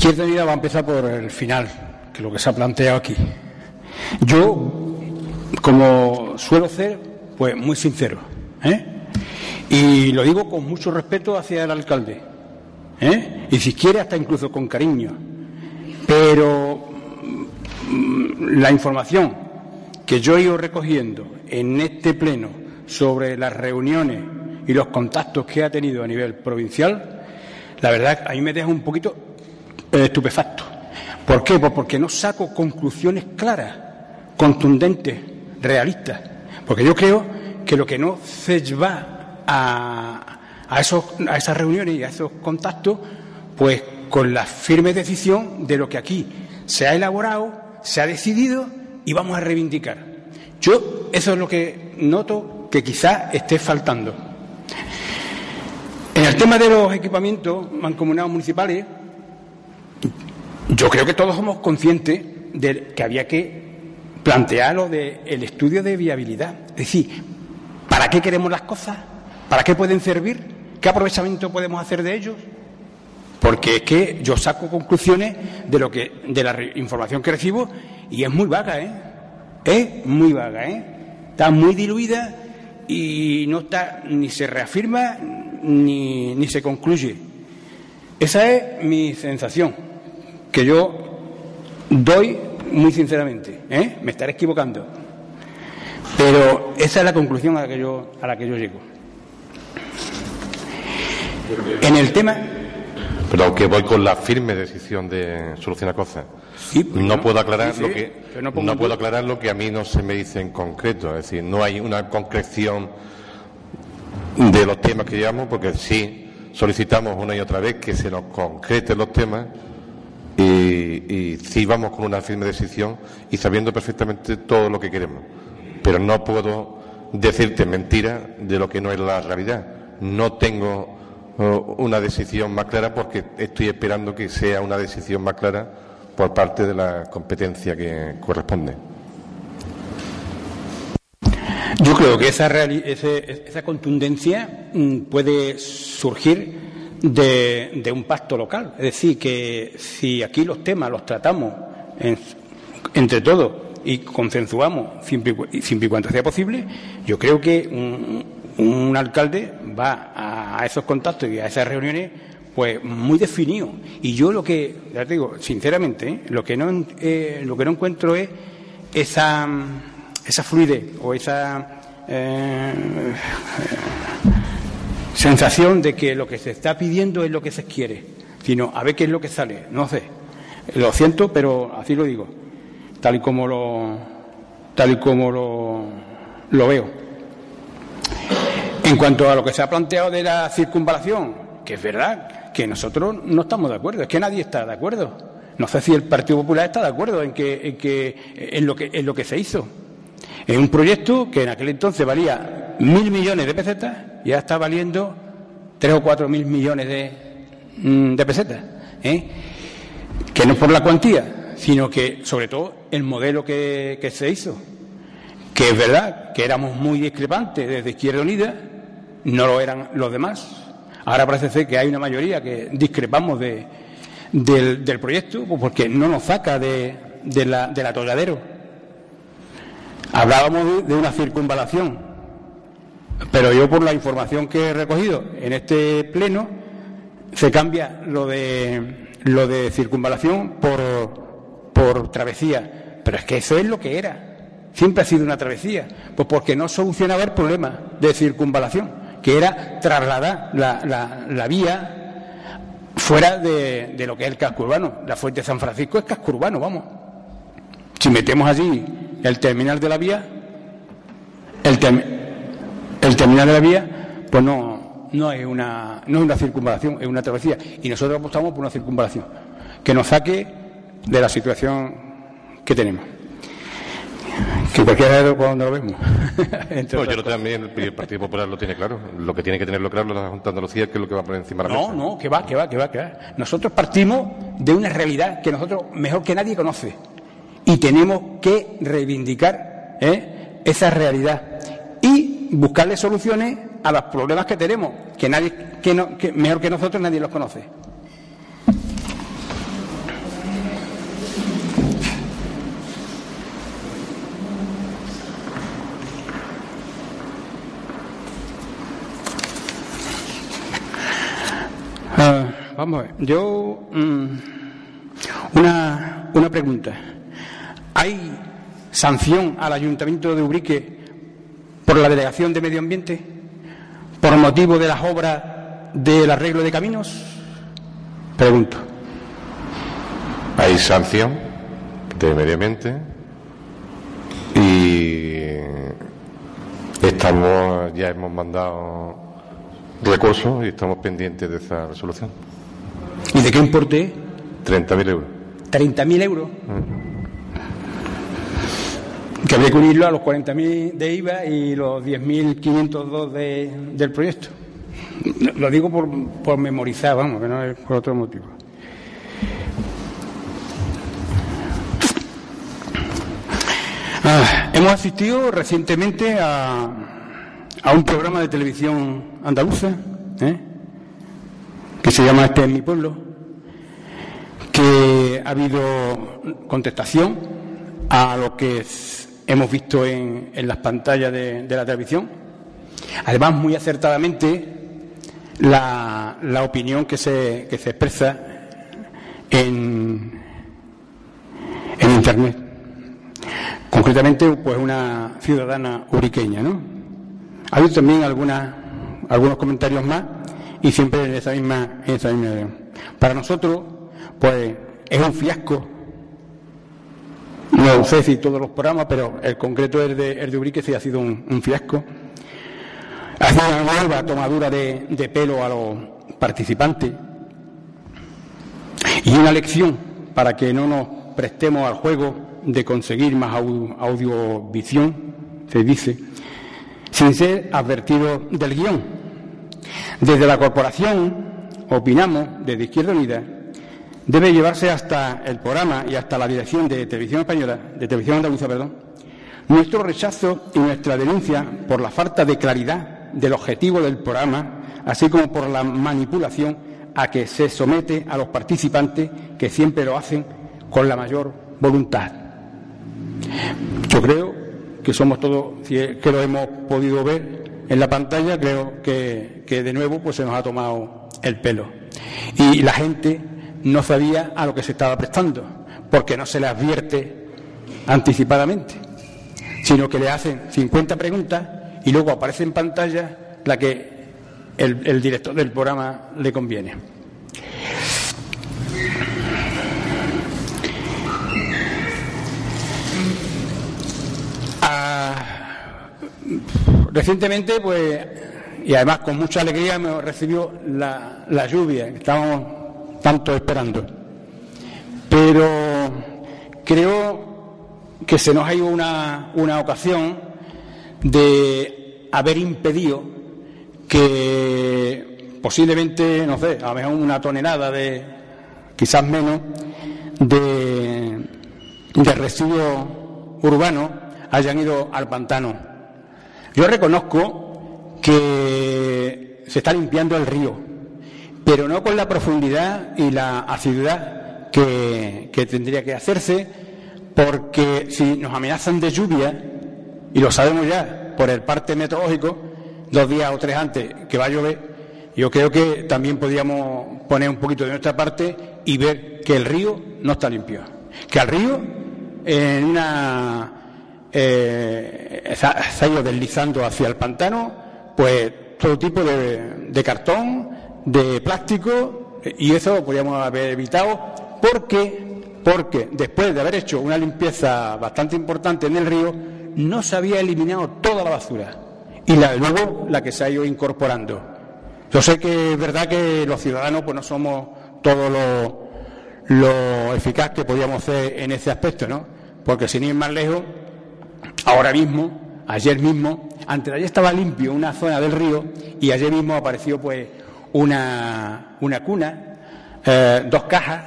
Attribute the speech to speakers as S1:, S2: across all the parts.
S1: Izquierda Unida va a empezar por el final, que es lo que se ha planteado aquí. Yo, como suelo ser, pues muy sincero, y lo digo con mucho respeto hacia el alcalde, y si quiere hasta incluso con cariño, pero la información que yo he ido recogiendo en este pleno sobre las reuniones y los contactos que ha tenido a nivel provincial, la verdad a mí me deja un poquito estupefacto. ¿Por qué? Pues porque no saco conclusiones claras, contundentes, realistas. Porque yo creo que lo que no se va a esas reuniones y a esos contactos, pues con la firme decisión de lo que aquí se ha elaborado, se ha decidido y vamos a reivindicar. Yo eso es lo que noto que quizás esté faltando. En el tema de los equipamientos mancomunados municipales, yo creo que todos somos conscientes de que había que plantear lo del estudio de viabilidad. Es decir, ¿para qué queremos las cosas? ¿Para qué pueden servir? ¿Qué aprovechamiento podemos hacer de ellos? Porque es que yo saco conclusiones de la información que recibo y es muy vaga, Es muy vaga, Está muy diluida y no está ni se reafirma ni se concluye. Esa es mi sensación, que yo doy muy sinceramente, me estaré equivocando, pero esa es la conclusión a la que yo llego. En el tema,
S2: pero que voy con la firme decisión de solucionar cosas.
S1: Sí, pues
S2: no puedo aclarar
S1: sí,
S2: no puedo aclarar lo que a mí no se me dice en concreto, es decir, no hay una concreción de los temas que llevamos, porque sí solicitamos una y otra vez que se nos concreten los temas y sí vamos con una firme decisión y sabiendo perfectamente todo lo que queremos, pero no puedo decirte mentiras de lo que no es la realidad. No tengo una decisión más clara porque estoy esperando que sea una decisión más clara por parte de la competencia que corresponde.
S1: Yo creo que esa contundencia puede surgir de un pacto local. Es decir, que si aquí los temas los tratamos entre todos y consensuamos siempre y cuando sea posible, yo creo que un alcalde va a esos contactos y a esas reuniones pues muy definido. Y yo lo que, ya te digo, sinceramente, lo que no encuentro es esa fluidez o esa sensación de que lo que se está pidiendo es lo que se quiere, sino a ver qué es lo que sale. No sé, lo siento, pero así lo digo, tal y como lo veo. En cuanto a lo que se ha planteado de la circunvalación, que es verdad que nosotros no estamos de acuerdo, es que nadie está de acuerdo. No sé si el Partido Popular está de acuerdo en lo que se hizo. Es un proyecto que en aquel entonces valía 1.000 millones de pesetas y ya está valiendo 3 o 4.000 millones de pesetas. Que no por la cuantía, sino que sobre todo el modelo que se hizo. Que es verdad que éramos muy discrepantes desde Izquierda Unida, no lo eran los demás. Ahora parece ser que hay una mayoría que discrepamos del proyecto, pues porque no nos saca del atolladero. Hablábamos de una circunvalación, pero yo por la información que he recogido en este pleno se cambia lo de circunvalación por travesía, pero es que eso es lo que era, siempre ha sido una travesía, pues porque no solucionaba el problema de circunvalación, que era trasladar la vía fuera de lo que es el casco urbano. La Fuente de San Francisco es casco urbano, vamos. Si metemos allí el terminal de la vía, el terminal de la vía, pues no es una circunvalación, es una travesía. Y nosotros apostamos por una circunvalación que nos saque de la situación que tenemos. Que cualquiera de cuando lo vemos.
S2: Yo también, el Partido Popular lo tiene claro. Lo que tiene que tenerlo claro la Junta de Andalucía, que es lo que va a poner encima de la mesa.
S1: No, que va. Nosotros partimos de una realidad que nosotros mejor que nadie conoce. Y tenemos que reivindicar esa realidad y buscarle soluciones a los problemas que tenemos, que mejor que nosotros nadie los conoce. vamos a ver. Yo, una pregunta. ¿Hay sanción al Ayuntamiento de Ubrique por la Delegación de Medio Ambiente por motivo de las obras del arreglo de caminos? Pregunto.
S2: Hay sanción de Medio Ambiente y ya hemos mandado recursos y estamos pendientes de esa resolución.
S1: ¿Y de qué importe?
S2: 30.000 euros.
S1: ¿30.000 euros? Que habría que unirlo a los 40.000 de IVA y los 10.502 del proyecto. Lo digo por memorizar, vamos, que no es por otro motivo. Hemos asistido recientemente a un programa de televisión andaluza, que se llama Este es mi pueblo, que ha habido contestación a lo que hemos visto en las pantallas de la televisión. Además, muy acertadamente, la opinión que se expresa en Internet. Concretamente, pues una ciudadana ubriqueña, ¿no? Ha habido también algunos comentarios más y siempre en esa misma. Para nosotros, pues es un fiasco. No sé si todos los programas, pero el concreto el de Ubrique sí ha sido un fiasco. Ha sido una nueva tomadura de pelo a los participantes y una lección para que no nos prestemos al juego de conseguir más audiovisión, se dice, sin ser advertidos del guión. Desde la corporación opinamos, desde Izquierda Unida, debe llevarse hasta el programa y hasta la dirección de Televisión Española, de Televisión Andaluza, nuestro rechazo y nuestra denuncia por la falta de claridad del objetivo del programa, así como por la manipulación a que se somete a los participantes, que siempre lo hacen con la mayor voluntad. Yo creo que somos todos, que lo hemos podido ver en la pantalla, creo que de nuevo pues se nos ha tomado el pelo. Y la gente no sabía a lo que se estaba prestando, porque no se le advierte anticipadamente, sino que le hacen 50 preguntas y luego aparece en pantalla la que el director del programa le conviene. Recientemente, pues, y además con mucha alegría, me recibió la lluvia que estábamos tanto esperando. Pero creo que se nos ha ido una ocasión de haber impedido que posiblemente, no sé, a lo mejor una tonelada quizás menos, de residuos urbanos hayan ido al pantano. Yo reconozco que se está limpiando el río, pero no con la profundidad y la asiduidad que tendría que hacerse, porque si nos amenazan de lluvia, y lo sabemos ya por el parte meteorológico, 2 días o 3 antes que va a llover, yo creo que también podríamos poner un poquito de nuestra parte y ver que el río no está limpio, que al río se ha ido deslizando hacia el pantano, pues todo tipo de cartón, de plástico, y eso lo podríamos haber evitado porque después de haber hecho una limpieza bastante importante en el río, no se había eliminado toda la basura y luego la que se ha ido incorporando. Yo sé que es verdad que los ciudadanos pues no somos todos lo eficaz que podíamos ser en ese aspecto, ¿no? Porque sin ir más lejos, ahora mismo, ayer mismo, antes de ayer estaba limpio una zona del río y ayer mismo apareció pues una cuna, 2 cajas,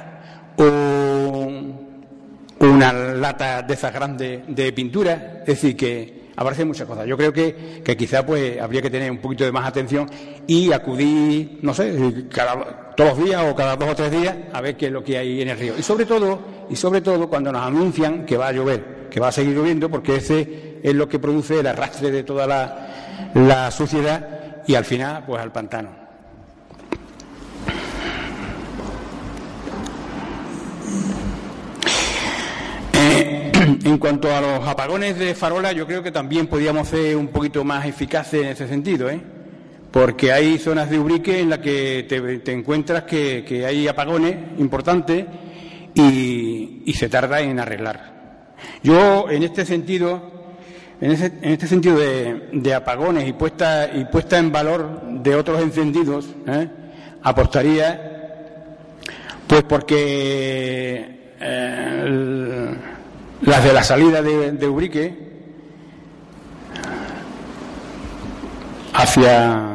S1: una lata de esas grandes de pintura, es decir, que aparecen muchas cosas. Yo creo que quizá pues habría que tener un poquito de más atención y acudir, no sé, todos los días o cada 2 o 3 días a ver qué es lo que hay en el río. Y sobre todo cuando nos anuncian que va a llover, que va a seguir lloviendo, porque ese es lo que produce el arrastre de toda la suciedad y al final pues al pantano. En cuanto a los apagones de farolas, yo creo que también podríamos ser un poquito más eficaces en ese sentido, porque hay zonas de Ubrique en las que te encuentras que hay apagones importantes y se tarda en arreglar. Yo, en este sentido de apagones y puesta en valor de otros encendidos, apostaría, pues porque las de la salida de Ubrique hacia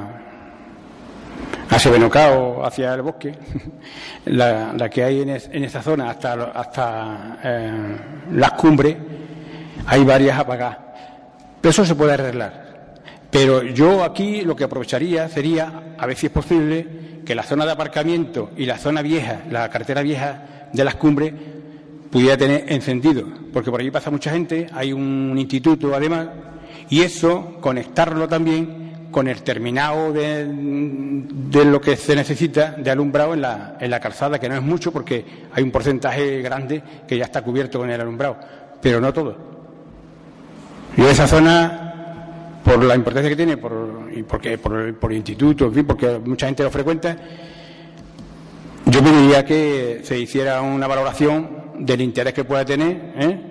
S1: Benocao, hacia el bosque, la que hay en esa zona hasta las cumbres, hay varias apagadas. Pero eso se puede arreglar. Pero yo aquí lo que aprovecharía sería, a ver si es posible, que la zona de aparcamiento y la zona vieja, la carretera vieja de las cumbres, pudiera tener encendido, porque por allí pasa mucha gente, hay un instituto además, y eso, conectarlo también con el terminado de lo que se necesita de alumbrado en la calzada, que no es mucho porque hay un porcentaje grande que ya está cubierto con el alumbrado, pero no todo. Yo esa zona, por la importancia que tiene, por el instituto, en fin, porque mucha gente lo frecuenta, yo pediría que se hiciera una valoración del interés que pueda tener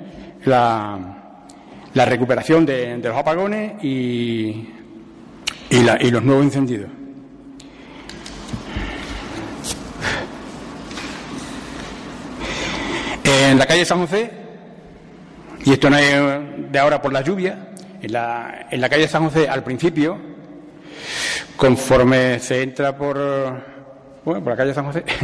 S1: la recuperación de los apagones y los nuevos encendidos. En la calle San José, y esto no es de ahora por la lluvia, en la calle San José al principio, conforme se entra por la calle San José,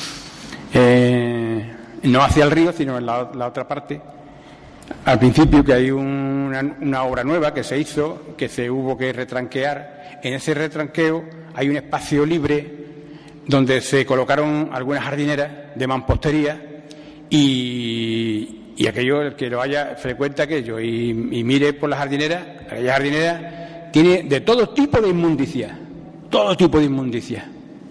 S1: no hacia el río, sino en la otra parte, al principio, que hay una obra nueva que se hizo, que se hubo que retranquear. En ese retranqueo hay un espacio libre donde se colocaron algunas jardineras de mampostería y aquello, el que lo haya, frecuenta aquello y mire por las jardineras, aquella jardinera tiene de todo tipo de inmundicia, todo tipo de inmundicia.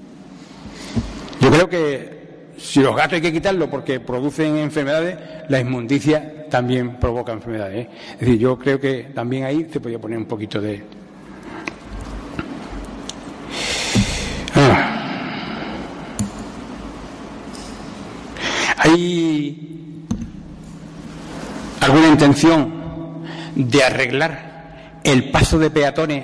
S1: Yo creo que si los gatos hay que quitarlos porque producen enfermedades, la inmundicia también provoca enfermedades, Es decir, yo creo que también ahí se podría poner un poquito de... ¿Hay alguna intención de arreglar el paso de peatones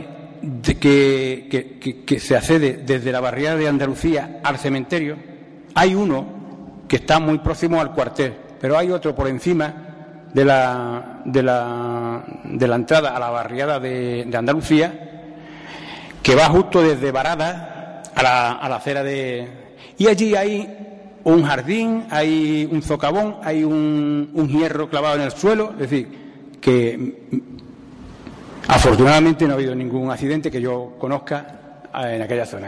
S1: que se accede desde la barriada de Andalucía al cementerio? Hay uno que está muy próximo al cuartel, pero hay otro por encima de la entrada a la barriada de Andalucía, que va justo desde Barada a la acera de... Y allí hay un jardín, hay un socavón, hay un hierro clavado en el suelo, es decir, que afortunadamente no ha habido ningún accidente que yo conozca en aquella zona,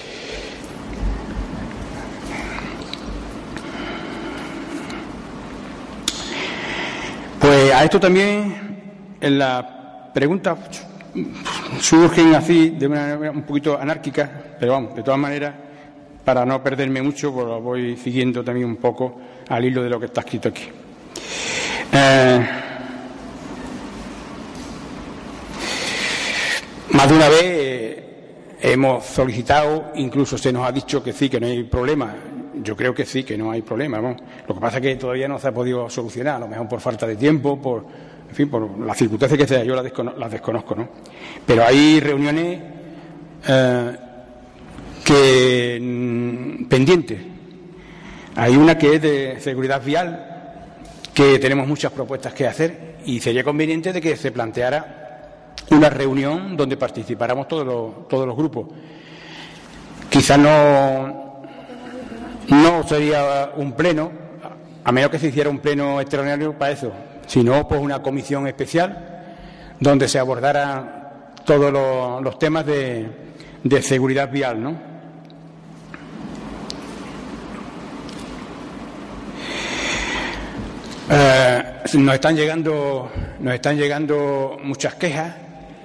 S1: Pues a esto también en la pregunta surgen así de una manera un poquito anárquica, pero vamos, de todas maneras, para no perderme mucho, pues lo voy siguiendo también un poco al hilo de lo que está escrito aquí. Más de una vez hemos solicitado, incluso se nos ha dicho que sí, que no hay problema. Yo creo que sí, que no hay problema, ¿no? Lo que pasa es que todavía no se ha podido solucionar, a lo mejor por falta de tiempo, por las circunstancias que sea, yo las desconozco, ¿no? Pero hay reuniones pendientes. Hay una que es de seguridad vial, que tenemos muchas propuestas que hacer y sería conveniente de que se planteara una reunión donde participáramos todos los grupos. Quizás no sería un pleno, a menos que se hiciera un pleno extraordinario para eso, sino pues una comisión especial donde se abordaran todos los temas de seguridad vial, ¿no? Nos están llegando muchas quejas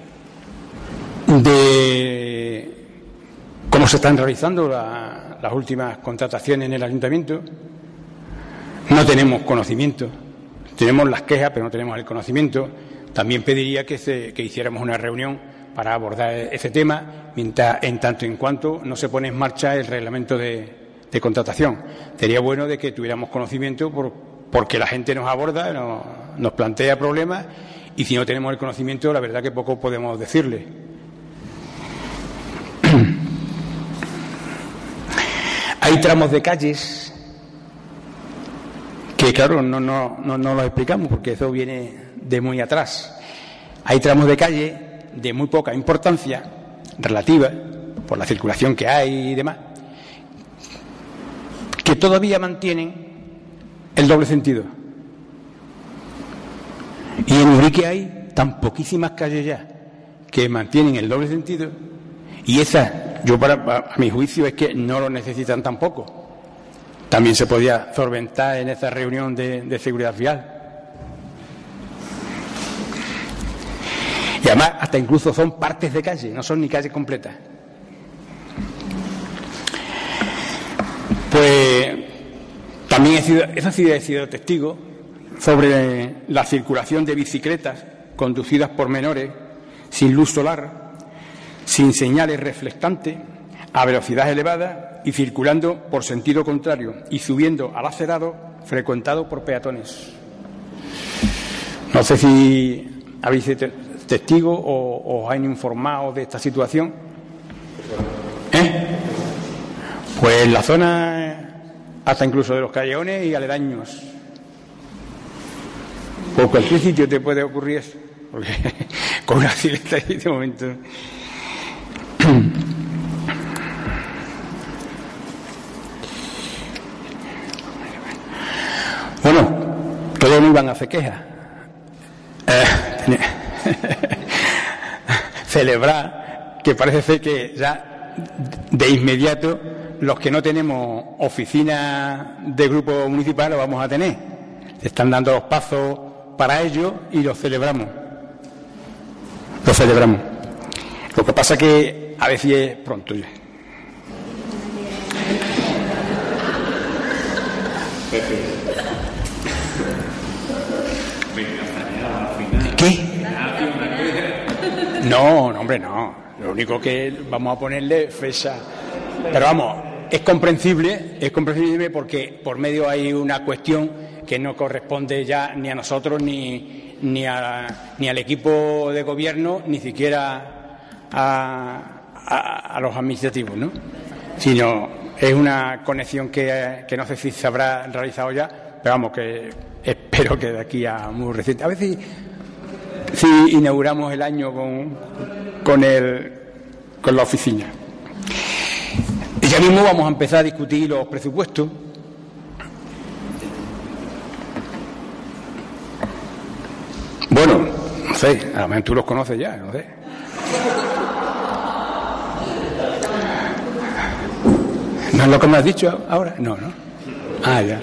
S1: de cómo se están realizando las últimas contrataciones en el ayuntamiento. No tenemos conocimiento, tenemos las quejas, pero no tenemos el conocimiento. También pediría que hiciéramos una reunión para abordar ese tema, en tanto en cuanto no se pone en marcha el reglamento de contratación. Sería bueno de que tuviéramos conocimiento porque la gente nos aborda, nos plantea problemas, y si no tenemos el conocimiento, la verdad que poco podemos decirle. Hay tramos de calles que, claro, no los explicamos porque eso viene de muy atrás. Hay tramos de calle de muy poca importancia relativa, por la circulación que hay y demás, que todavía mantienen el doble sentido. Y en Urique hay tan poquísimas calles ya que mantienen el doble sentido, y esas, a mi juicio, es que no lo necesitan tampoco. También se podía solventar en esa reunión de seguridad vial. Y además, hasta incluso son partes de calle, no son ni calles completas. Pues también he sido testigo sobre la circulación de bicicletas conducidas por menores sin luz solar, sin señales reflectantes, a velocidad elevada y circulando por sentido contrario y subiendo al acerado frecuentado por peatones. No sé si habéis sido testigos o os han informado de esta situación. Pues en la zona, hasta incluso de los callejones y aledaños. Por cualquier sitio te puede ocurrir eso, porque con una bicicleta en este momento. Bueno, todos no iban a hacer quejas. Celebrar que parece ser que ya de inmediato los que no tenemos oficina de grupo municipal lo vamos a tener. Se están dando los pasos para ello y lo celebramos. Lo que pasa que a veces es pronto ya. ¿Qué? No, hombre, no. Lo único que vamos a ponerle fecha. Pero vamos, es comprensible porque por medio hay una cuestión que no corresponde ya ni a nosotros ni al equipo de gobierno, ni siquiera a los administrativos, ¿no? Sino es una conexión que no sé si se habrá realizado ya, pero vamos, que espero que de aquí a muy reciente. A ver si inauguramos el año con la oficina. Y ya mismo vamos a empezar a discutir los presupuestos. Bueno, no sé, a lo mejor tú los conoces ya, no sé. ¿No es lo que me has dicho ahora? No. Ah, ya.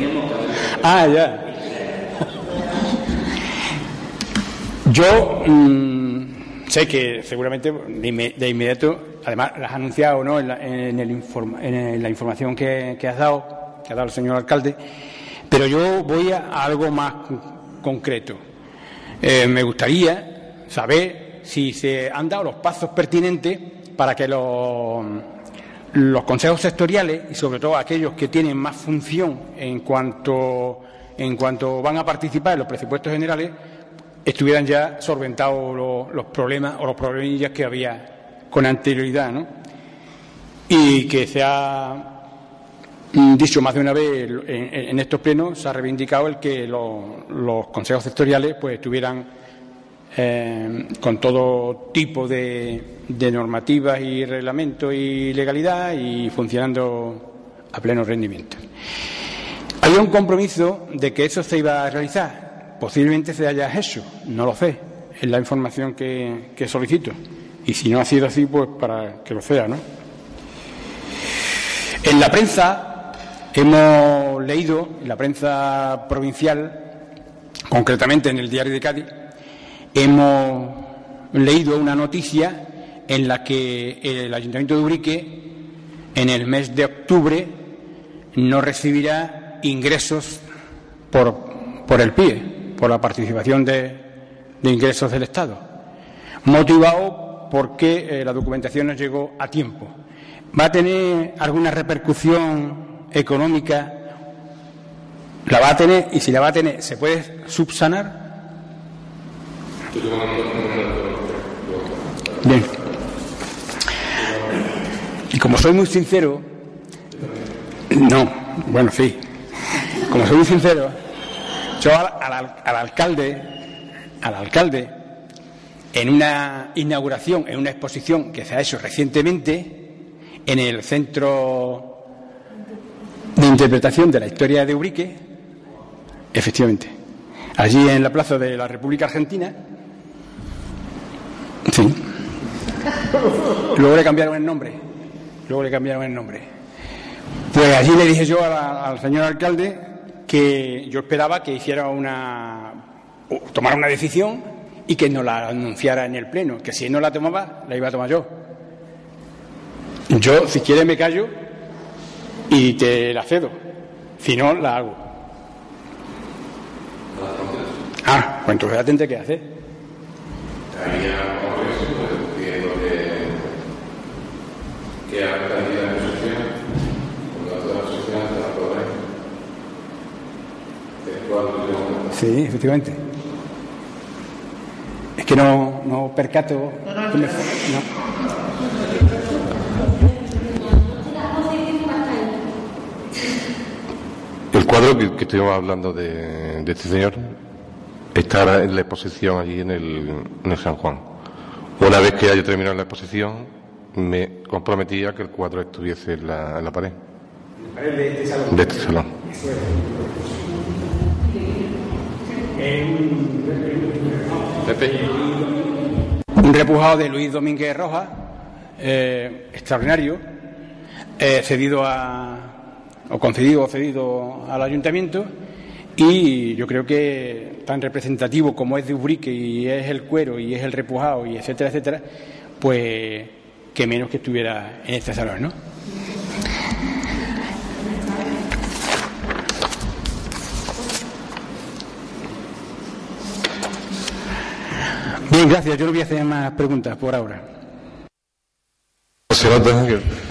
S1: Yo sé que seguramente de inmediato, además las has anunciado, ¿no?, en la información que ha dado el señor alcalde, pero yo voy a algo más concreto. Me gustaría saber si se han dado los pasos pertinentes para que los consejos sectoriales, y sobre todo aquellos que tienen más función en cuanto van a participar en los presupuestos generales, estuvieran ya solventados los problemas o los problemillas que había con anterioridad, ¿no? Y que se ha dicho más de una vez en estos plenos, se ha reivindicado el que los consejos sectoriales pues estuvieran con todo tipo de normativas y reglamentos y legalidad y funcionando a pleno rendimiento. Había un compromiso de que eso se iba a realizar. Posiblemente se haya hecho, no lo sé, es la información que solicito. Y si no ha sido así, pues para que lo sea, ¿no? En la prensa hemos leído, en la prensa provincial, concretamente en el Diario de Cádiz, hemos leído una noticia en la que el Ayuntamiento de Urique, en el mes de octubre, no recibirá ingresos por el PIE, por la participación de ingresos del Estado, motivado porque la documentación nos llegó a tiempo. ¿Va a tener alguna repercusión económica? La va a tener, y si la va a tener, ¿se puede subsanar? Bien. Y como soy muy sincero, no, bueno, sí, como soy muy sincero, yo al alcalde, en una inauguración, en una exposición que se ha hecho recientemente en el Centro de Interpretación de la Historia de Ubrique, efectivamente, allí en la Plaza de la República Argentina, sí, luego le cambiaron el nombre, pues allí le dije yo al señor alcalde que yo esperaba que hiciera tomara una decisión y que no la anunciara en el Pleno, que si él no la tomaba, la iba a tomar yo. Yo, si quieres, me callo y te la cedo. Si no, la hago. Pues entonces la tendré que hacer. Sí, efectivamente. Es que no percato. No.
S2: El cuadro que estuvimos hablando de este señor está en la exposición allí en el San Juan. Una vez que haya terminado la exposición, me comprometía a que el cuadro estuviese en la pared. De este salón.
S1: Un repujado de Luis Domínguez Rojas, extraordinario, cedido al ayuntamiento, y yo creo que tan representativo como es de Ubrique y es el cuero y es el repujado y etcétera, etcétera, pues que menos que estuviera en este salón, ¿no? Bien, gracias. Yo no voy a hacer más preguntas por ahora.
S2: Se nota que